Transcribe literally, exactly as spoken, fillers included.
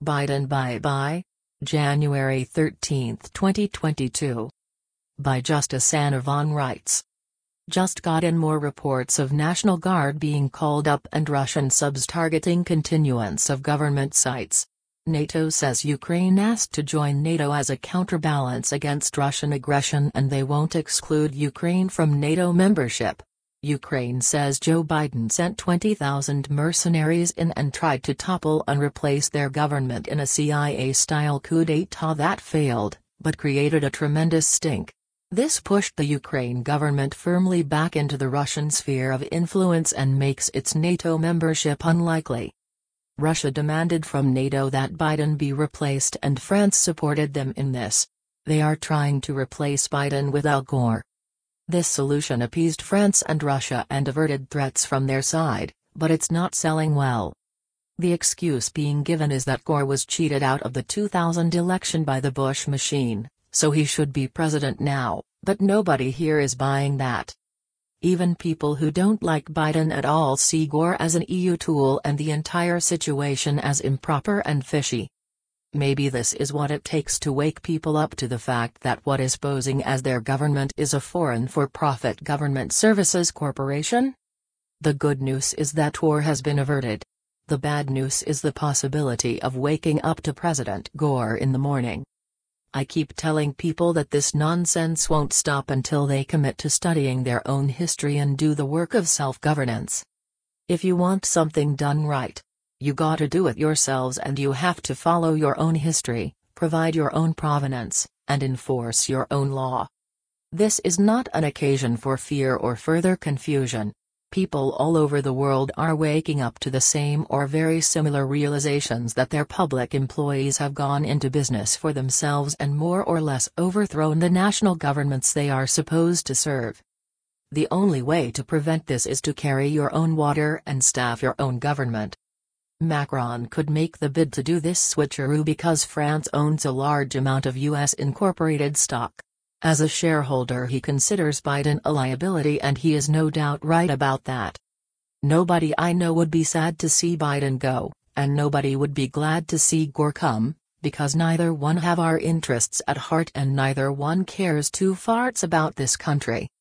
Biden bye-bye? January thirteenth twenty twenty-two. By Justice Anna Von writes. Just got in more reports of National Guard being called up and Russian subs targeting continuance of government sites. NATO says Ukraine asked to join NATO as a counterbalance against Russian aggression and they won't exclude Ukraine from NATO membership. Ukraine says Joe Biden sent twenty thousand mercenaries in and tried to topple and replace their government in a C I A-style coup d'état that failed, but created a tremendous stink. This pushed the Ukraine government firmly back into the Russian sphere of influence and makes its NATO membership unlikely. Russia demanded from NATO that Biden be replaced and France supported them in this. They are trying to replace Biden with Al Gore. This solution appeased France and Russia and averted threats from their side, but it's not selling well. The excuse being given is that Gore was cheated out of the two thousand election by the Bush machine, so he should be president now, but nobody here is buying that. Even people who don't like Biden at all see Gore as an E U tool and the entire situation as improper and fishy. Maybe this is what it takes to wake people up to the fact that what is posing as their government is a foreign for-profit government services corporation? The good news is that war has been averted. The bad news is the possibility of waking up to President Gore in the morning. I keep telling people that this nonsense won't stop until they commit to studying their own history and do the work of self-governance. If you want something done right, you gotta do it yourselves and you have to follow your own history, provide your own provenance, and enforce your own law. This is not an occasion for fear or further confusion. People all over the world are waking up to the same or very similar realizations that their public employees have gone into business for themselves and more or less overthrown the national governments they are supposed to serve. The only way to prevent this is to carry your own water and staff your own government. Macron could make the bid to do this switcheroo because France owns a large amount of U S incorporated stock. As a shareholder he considers Biden a liability and he is no doubt right about that. Nobody I know would be sad to see Biden go, and nobody would be glad to see Gore come, because neither one have our interests at heart and neither one cares two farts about this country.